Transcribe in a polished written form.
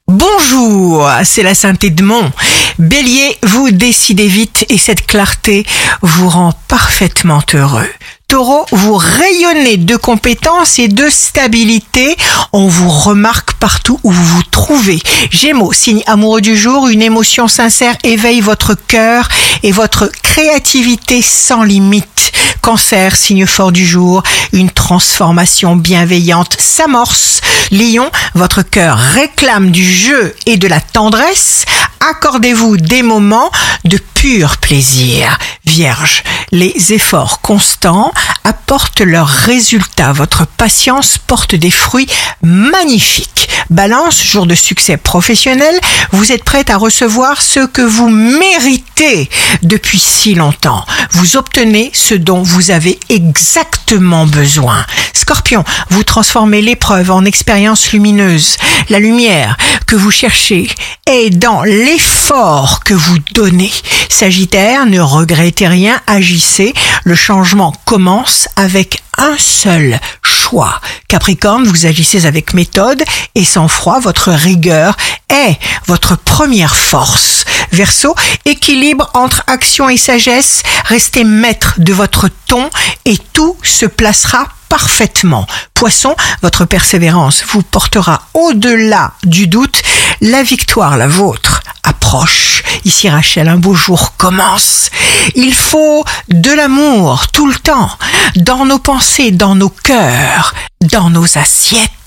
Bonjour, c'est la Sainte Edmond. Bélier, vous décidez vite et cette clarté vous rend parfaitement heureux. Taureau, vous rayonnez de compétences et de stabilité. On vous remarque partout où vous vous trouvez. Gémeaux, signe amoureux du jour, une émotion sincère éveille votre cœur et votre créativité sans limite. Cancer, signe fort du jour, une transformation bienveillante s'amorce. Lion, votre cœur réclame du jeu et de la tendresse. Accordez-vous des moments de pur plaisir. Vierge, les efforts constants apportent leurs résultats. Votre patience porte des fruits magnifiques. Balance, jour de succès professionnel, vous êtes prête à recevoir ce que vous méritez depuis si longtemps. Vous obtenez ce dont vous avez exactement besoin. Scorpion, vous transformez l'épreuve en expérience lumineuse. La lumière que vous cherchez est dans l'effort que vous donnez. Sagittaire, ne regrettez rien, agissez. Le changement commence avec un seul choix. Capricorne, vous agissez avec méthode et sang-froid. Votre rigueur est votre première force. Verseau, équilibre entre action et sagesse. Restez maître de votre ton et tout se placera parfaitement. Poisson, votre persévérance vous portera au-delà du doute. La victoire, la vôtre, approche. Ici Rachel, un beau jour commence. Il faut de l'amour tout le temps, dans nos pensées, dans nos cœurs, dans nos assiettes.